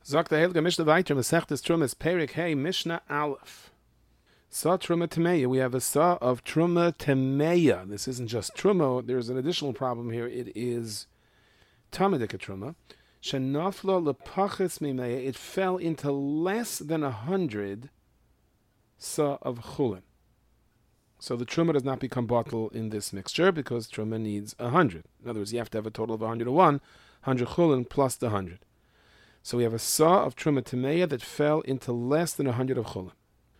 Sagt der Heilige Mishnah weiter, Masechtes Trumas Perik Hey Mishnah Aleph. Sa Truma Temeya. We have a Sa of Truma Temeya. This isn't just Truma. There's an additional problem here. It is Tamadika Truma. Shenafla Lepachis Mimeya. It fell into less than 100 Sa of Chulin. So the Truma does not become bottle in this mixture because Truma needs 100. In other words, you have to have a total of 101, 100 Chulin plus the 100. So we have a Sa of Truma Temeya that fell into less than 100 of Chulin.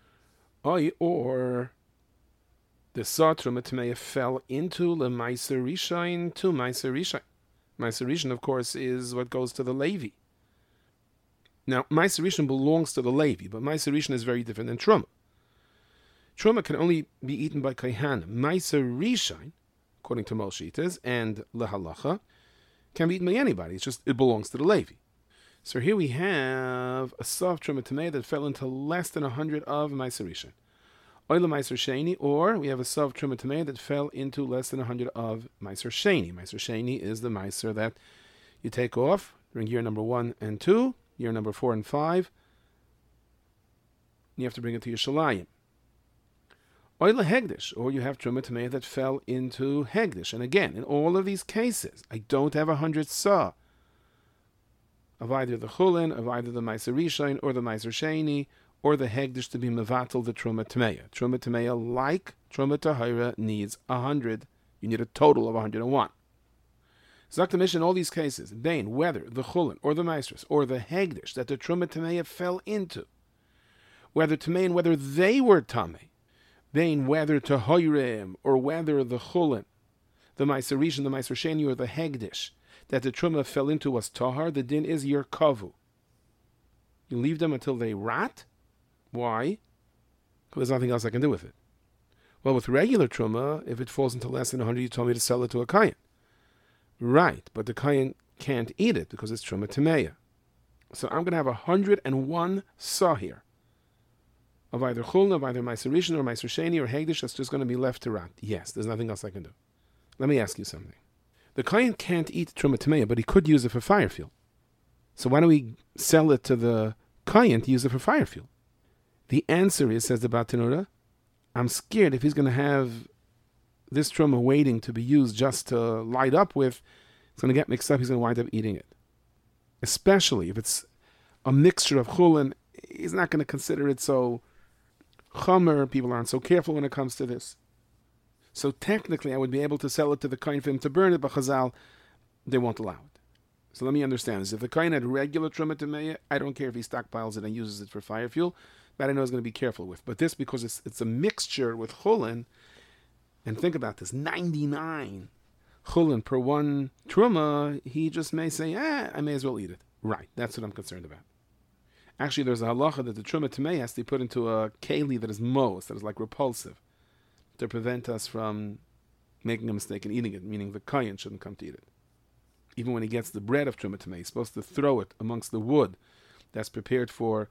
Or the Sa Truma Temeya fell into the Meiser Rishain to Meiser Rishain. Meiser Rishain, of course, is what goes to the Levi. Now, Meiser Rishain belongs to the Levi, but Meiser Rishain is very different than Truma. Truma can only be eaten by Kaihanim. Meiser Rishain, according to Moshitas and Lehalacha, can be eaten by anybody. It's just, it belongs to the Levi. So here we have a soft Truma Temeya that fell into less than 100 of Meiser Rishain. Oila Meiser Sheni, or we have a soft Truma Temeya that fell into less than 100 of Meiser Sheni. Meiser Sheni is the Meiser that you take off during year number 1 and 2, year number 4 and 5. You have to bring it to Yerushalayim. Oila Hegdish, or you have Truma Temeya that fell into Hegdish. And again, in all of these cases, I don't have 100 Sa of either the Chulin, of either the Meiser Rishain, or the Meiser Sheni, or the Hegdish to be Mevatel the Truma Temeya. Truma Temeya, like Truma Tahira, needs 100. You need a total of 101. Zakta Mishnah, in all these cases, Bain, whether the Chulin, or the Meisers, or the Hegdish that the Truma Temeya fell into, whether Tamein, whether they were Tamei, Bain, whether Tahirim, or whether the Chulin, the Meiser Rishain, the Meiser Sheni, or the Hegdish that the Truma fell into was Tahar, the din is your Kavu. You leave them until they rot. Why? Because there's nothing else I can do with it. Well, with regular Truma, if it falls into less than 100, you told me to sell it to a Kayan. Right, but the Kayan can't eat it because it's Truma Temeya. So I'm going to have 101 Sa here of either Chulna, of either Meiser Rishain, or Meiser Sheni, or Hegdish that's just going to be left to rot. Yes, there's nothing else I can do. Let me ask you something. The Kayan can't eat Truma Temeya, but he could use it for fire fuel. So why don't we sell it to the Kayan to use it for fire fuel? The answer is, says the Batanura, I'm scared if he's going to have this Truma waiting to be used just to light up with, it's going to get mixed up, he's going to wind up eating it. Especially if it's a mixture of Chulin, he's not going to consider it so Chomer. People aren't so careful when it comes to this. So technically, I would be able to sell it to the Kain for him to burn it, but Chazal, they won't allow it. So let me understand this. If the Kain had regular Truma Temeya, I don't care if he stockpiles it and uses it for fire fuel. That I know he's going to be careful with. But this, because it's a mixture with Chulin, and think about this, 99 Chulin per one Truma, he just may say, I may as well eat it. Right, that's what I'm concerned about. Actually, there's a halacha that the Truma Temeya has to be put into a keli that is mos, that is like repulsive, to prevent us from making a mistake and eating it, meaning the Kayan shouldn't come to eat it. Even when he gets the bread of Truma Temeya, he's supposed to throw it amongst the wood that's prepared for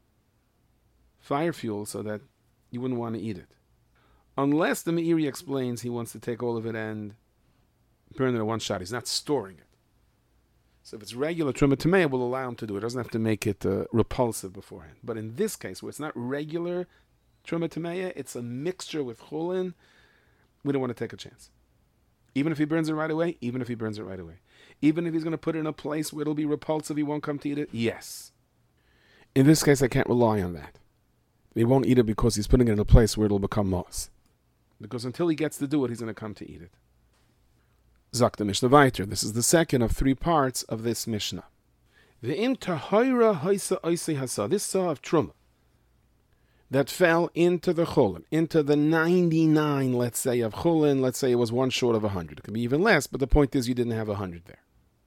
fire fuel so that you wouldn't want to eat it. Unless the Meiri explains he wants to take all of it and burn it at one shot. He's not storing it. So if it's regular Truma Temeya, we'll allow him to do it. He doesn't have to make it repulsive beforehand. But in this case, where it's not regular Truma Temeya, it's a mixture with Chulin, we don't want to take a chance. Even if he burns it right away, even if he's going to put it in a place where it'll be repulsive, he won't come to eat it, yes. In this case, I can't rely on that. He won't eat it because he's putting it in a place where it'll become moss. Because until he gets to do it, he's going to come to eat it. Zakta Mishnah Weiter. This is the second of 3 parts of this Mishnah. Ve'im tahayra haisa oisei hasa. This Sa of Truma that fell into the Chulin, into the 99, let's say, of Chulin. Let's say it was one short of 100. It could be even less, but the point is you didn't have 100 there.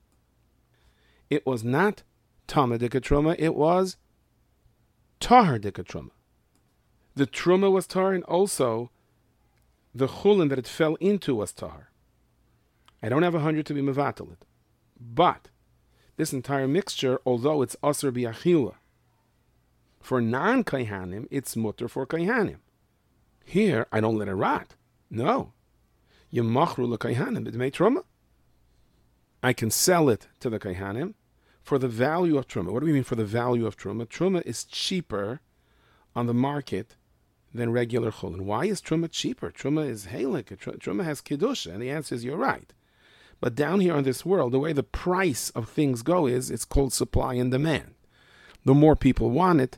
It was not Tamadika Truma, it was Tahar Dika Truma. The Truma was Tahar, and also the Chulin that it fell into was Tahar. I don't have 100 to be Mevatel it. But this entire mixture, although it's Asr Bi'achila, for non-Kaihanim, it's Mutter for Kaihanim. Here, I don't let it rot. No. Yemachru l'Kaihanim b'dmei Truma. I can sell it to the Kaihanim for the value of truma. What do we mean for the value of truma? Truma is cheaper on the market than regular chulin. Why is truma cheaper? Truma is halik. Truma has kedusha, and the answer is you're right. But down here in this world, the way the price of things go is it's called supply and demand. The more people want it,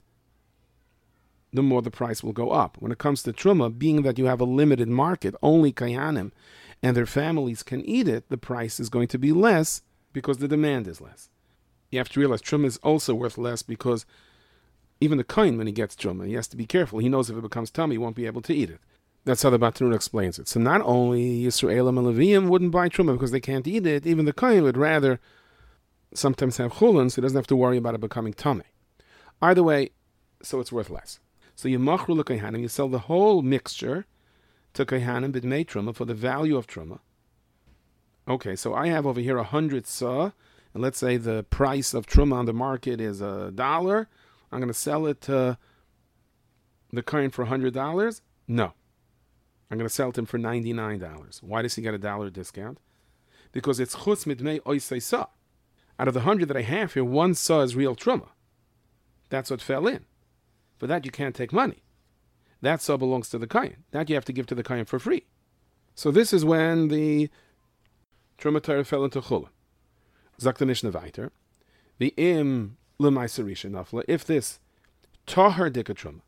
the more the price will go up. When it comes to truma, being that you have a limited market, only kayanim and their families can eat it, the price is going to be less because the demand is less. You have to realize truma is also worth less because even the kohen, when he gets truma, he has to be careful. He knows if it becomes tummy, he won't be able to eat it. That's how the Bartenura explains it. So not only Yisraelim and Leviim wouldn't buy truma because they can't eat it, even the kohen would rather sometimes have chulin, so he doesn't have to worry about it becoming tummy. Either way, so it's worth less. So you machru l'kohanim, you sell the whole mixture to kohanim b'dmei truma for the value of truma. Okay, so I have over here 100 sah, and let's say the price of truma on the market is $1. I'm going to sell it to the kohen for $100? No. I'm going to sell it to him for $99. Why does he get $1 discount? Because it's chutz midmei oisei sah. Out of the 100 that I have here, 1 sah is real truma. That's what fell in. For that, you can't take money. That sah belongs to the kohen. That you have to give to the kohen for free. So this is when the truma Torah fell into chulin. Zak the Mishnah weiter. The im l'maiserisha nafla. If this tahar dika truma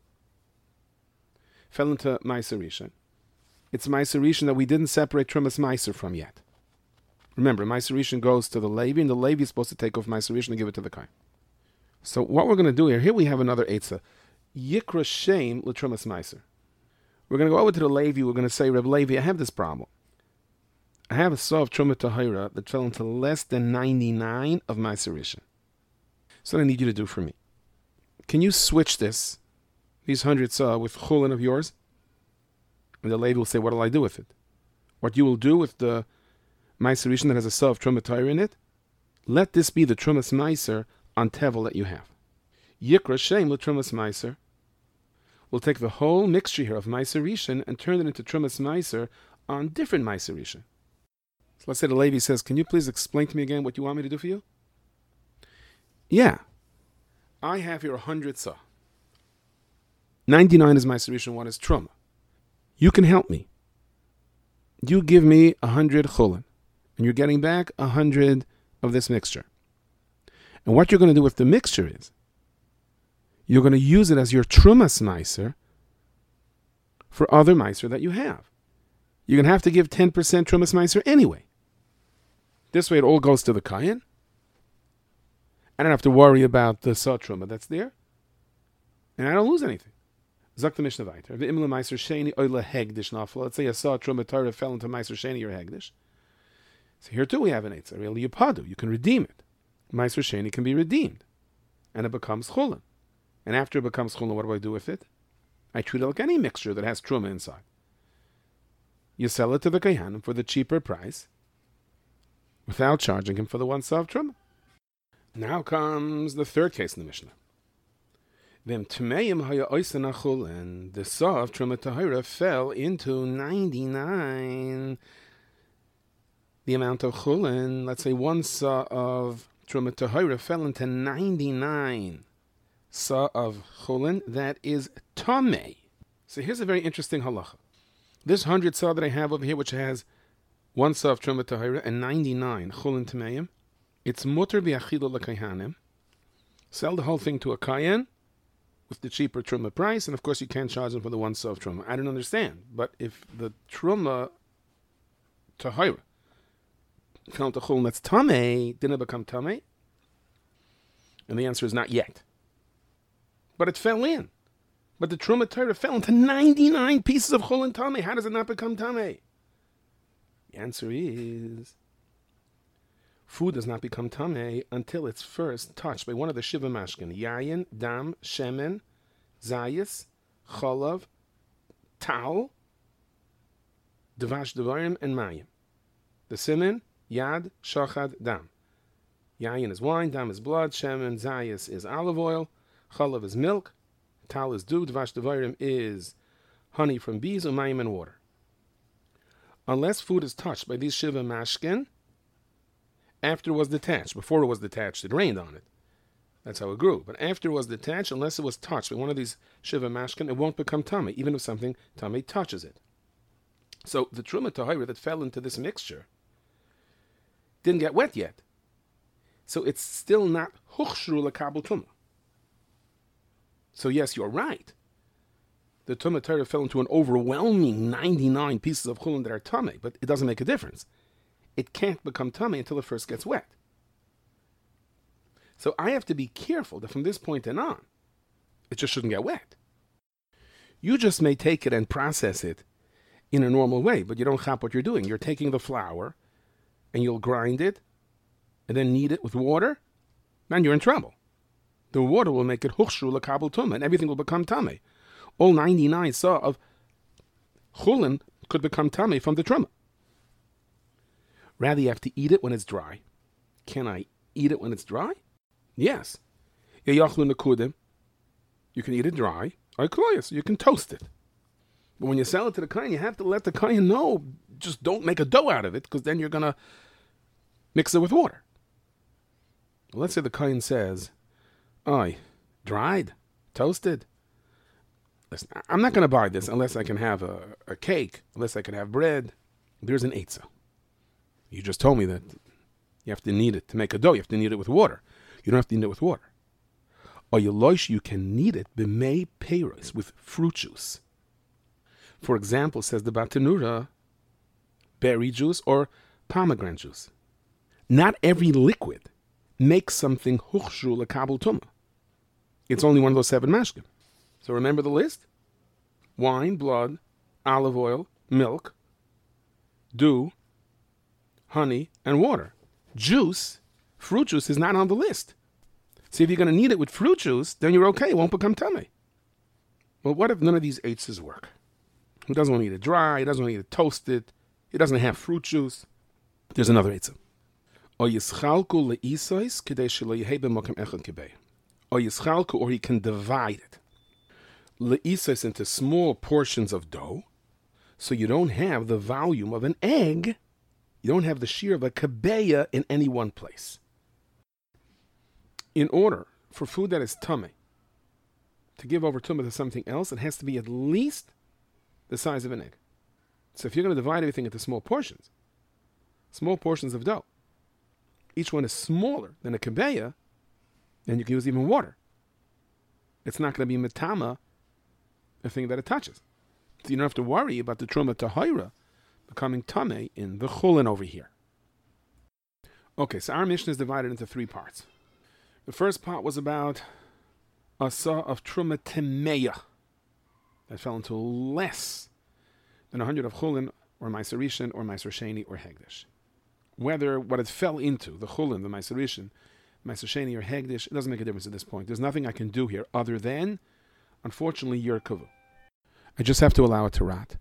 fell into maiserisha, it's maiserisha that we didn't separate trumas maiser from yet. Remember, maiserisha goes to the Levi, and the Levi is supposed to take off maiserisha and give it to the kohen. So what we're going to do here we have another eitzah. Yikra shem l'trumas maiser. We're going to go over to the Levi. We're going to say, Reb Levi, I have this problem. I have a saw of truma tahira that fell into less than 99 of maiserisha. So what I need you to do for me. Can you switch these 100 saw with chulin of yours? And the Levi will say, what will I do with it? What you will do with the maiserisha that has a saw of truma tahira in it? Let this be the trumas maiser on tevel that you have. Yikra shem l'trumas maiser. We'll take the whole mixture here of maiser rishon and turn it into trumas maiser on different maiser rishon. So let's say the Levi says, can you please explain to me again what you want me to do for you? Yeah. I have here 100 sah. 99 is maiser rishon, 1 is truma. You can help me. You give me 100 chulin, and you're getting back 100 of this mixture. And what you're going to do with the mixture is, you're going to use it as your trumas meiser for other meiser that you have. You're going to have to give 10% trumas meiser anyway. This way it all goes to the kohen. I don't have to worry about the saw truma that's there. And I don't lose anything. Zak the Mishnah weiter. V'imla meiser sheni oila hegdish nafla. Let's say a saw truma Torah fell into meiser sheni or hegdish. So here too we have an eitzah. Really yipadu. You can redeem it. Meiser sheni can be redeemed. And it becomes chulin. And after it becomes chulin, what do I do with it? I treat it like any mixture that has truma inside. You sell it to the kohanim for the cheaper price without charging him for the 1 saw of truma. Now comes the third case in the Mishnah. V'im tmeim haya oisen chulin. The saw of truma tahira fell into 99. The amount of chulin, let's say 1 saw of truma tahira fell into 99 saw of chulin, that is tamei. So here's a very interesting halacha. This 100 saw that I have over here, which has 1 saw of truma tahira and 99 chulin tameim, it's muter bi'achila l'kayhanim. Sell the whole thing to a kayan with the cheaper truma price, and of course you can't charge them for the 1 saw of truma. I don't understand, but if the truma tahira fell to chulin that's tamei, didn't it become tamei? And the answer is not yet. But it fell in. But the truma Torah fell into 99 pieces of chulin tamei. How does it not become tamei? The answer is, food does not become tamei until it's first touched by one of the shiva mashkin: yayin, dam, shemen, zayis, cholav, tal, devash devarim, and mayim. The simen, yad, shachad, dam. Yayin is wine, dam is blood, shemen, zayis is olive oil, cholav is milk, tal is dew, devash devarim is honey from bees, umayim and water. Unless food is touched by these shiva mashkin, after it was detached. Before it was detached, it rained on it. That's how it grew. But after it was detached, unless it was touched with one of these Shiva Mashkin, it won't become tummy, even if something tummy touches it. So the Truma Tahira that fell into this mixture didn't get wet yet. So it's still not Huchshru L'Kabel Tumah. So yes, you're right. The Tumah Tahira fell into an overwhelming 99 pieces of Chulin that are tummy, but it doesn't make a difference. It can't become tummy until it first gets wet. So I have to be careful that from this point on, it just shouldn't get wet. You just may take it and process it in a normal way, but you don't chop what you're doing. You're taking the flour, and you'll grind it, and then knead it with water, then you're in trouble. The water will make it huchshru l'kabel tumah, and everything will become tummy. All 99 saw of chulin could become tummy from the truma. Rather, you have to eat it when it's dry. Can I eat it when it's dry? Yes. You can eat it dry. You can toast it. But when you sell it to the kohen, you have to let the kohen know, just don't make a dough out of it, because then you're going to mix it with water. Well, let's say the kohen says, dried, toasted. Listen, I'm not going to buy this unless I can have a cake, unless I can have bread. There's an eitzah. You just told me that you have to knead it to make a dough. You have to knead it with water. You don't have to knead it with water. Or you can knead it b'mei peiros, with fruit juice. For example, says the Batanura, berry juice or pomegranate juice. Not every liquid makes something huchshru l'kabel tumah. It's only one of those 7 mashkim. So remember the list? Wine, blood, olive oil, milk, dew, honey, and water. Juice, fruit juice, is not on the list. See, if you're going to knead it with fruit juice, then you're okay. It won't become tummy. Well, what if none of these eitzes work? He doesn't want to eat it dry. He doesn't want to eat it toasted. He doesn't have fruit juice. There's another eitzah. Or he can divide it. Le'isais into small portions of dough, so you don't have the volume of an egg. You don't have the shear of a kabeya in any one place. In order for food that is tummy to give over tumah to something else, it has to be at least the size of an egg. So if you're going to divide everything into small portions of dough, each one is smaller than a kabeya, then you can use even water. It's not going to be metama, the thing that it touches. So you don't have to worry about the truma tahira becoming tameh in the chulin over here. Okay, so our mission is divided into 3 parts. The first part was about a saw of truma temeya that fell into less than 100 of chulin or meiser rishon or meiser sheni or hegdish. Whether what it fell into, the chulin, the meiser rishon, meiser sheni or hegdish, it doesn't make a difference at this point. There's nothing I can do here other than, unfortunately, yirkavu. I just have to allow it to rot.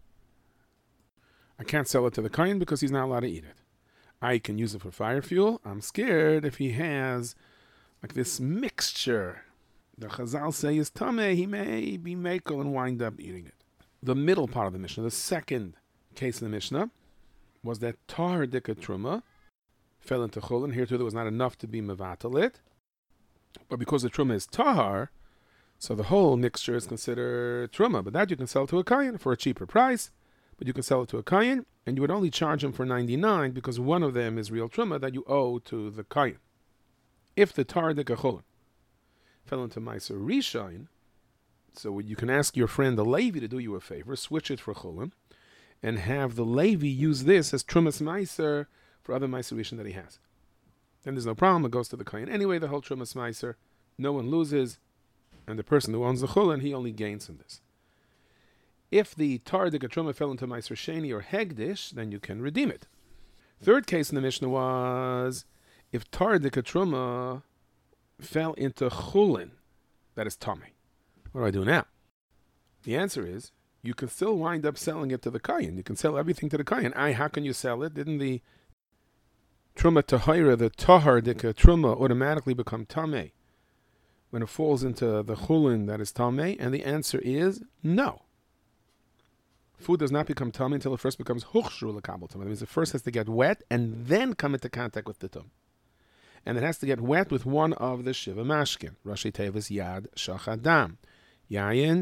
I can't sell it to the kohen because he's not allowed to eat it. I can use it for fire fuel. I'm scared if he has like this mixture the Chazal say is tameh, he may be mekel and wind up eating it. The middle part of the Mishnah, the second case of the Mishnah, was that tahar dika truma fell into chulin. Here too there was not enough to be mevatel it, but because the truma is tahar, so the whole mixture is considered truma. But that you can sell to a kohen for a cheaper price. But you can sell it to a kohen, and you would only charge him for 99 because one of them is real truma that you owe to the kohen. If the tahar dika chulin fell into meiser rishon, so you can ask your friend the Levi to do you a favor, switch it for chulin, and have the Levi use this as trumas meiser for other meiser rishon that he has. Then there's no problem, it goes to the kohen. Anyway, the whole trumas meiser, no one loses, and the person who owns the chulin, he only gains from this. If the tahar dika truma fell into meiser sheni or hegdish, then you can redeem it. Third case in the Mishnah was if tahar dika truma fell into chulin, that is tameh. What do I do now? The answer is you can still wind up selling it to the kohen. You can sell everything to the kohen. How can you sell it? Didn't the truma tahira, the tahar dika truma, automatically become tameh when it falls into the chulin that is tameh? And the answer is no. Food does not become tummy until it first becomes huchshru l'kabel tumah. That means it first has to get wet and then come into contact with the tum. and it has to get wet with one of the Shiva Mashkin. Rashi Tevis Yad Shachad Dam. Yayin,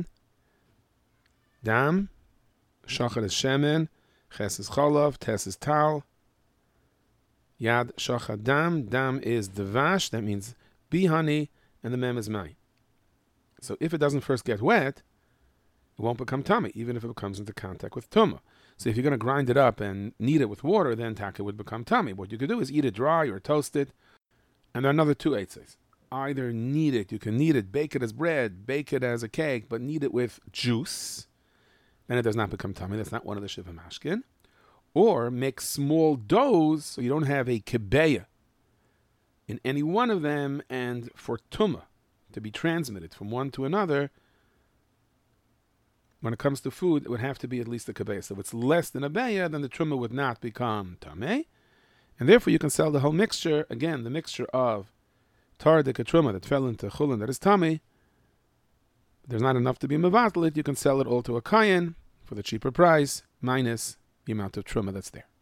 Dam, Shachad is Shemen, Ches is Cholav, Tes is Tal. Yad Shachad Dam. Dam is Devash, that means bee honey, and the Mem is Mai. So if it doesn't first get wet, it won't become tummy, even if it comes into contact with tumah. So if you're going to grind it up and knead it with water, then taka would become tummy. What you could do is eat it dry or toast it. And there are another two eitzes. Either knead it, you can knead it, bake it as bread, bake it as a cake, but knead it with juice. Then it does not become tummy. That's not one of the Shiva Mashkin. Or make small doughs so you don't have a kebeya in any one of them, and for tumah to be transmitted from one to another, when it comes to food, it would have to be at least a kebeya. So if it's less than a beya, then the truma would not become tameh. And therefore you can sell the whole mixture, again, the mixture of tardik truma that fell into chulin that is tameh. There's not enough to be mevatel it. You can sell it all to a kayin for the cheaper price, minus the amount of truma that's there.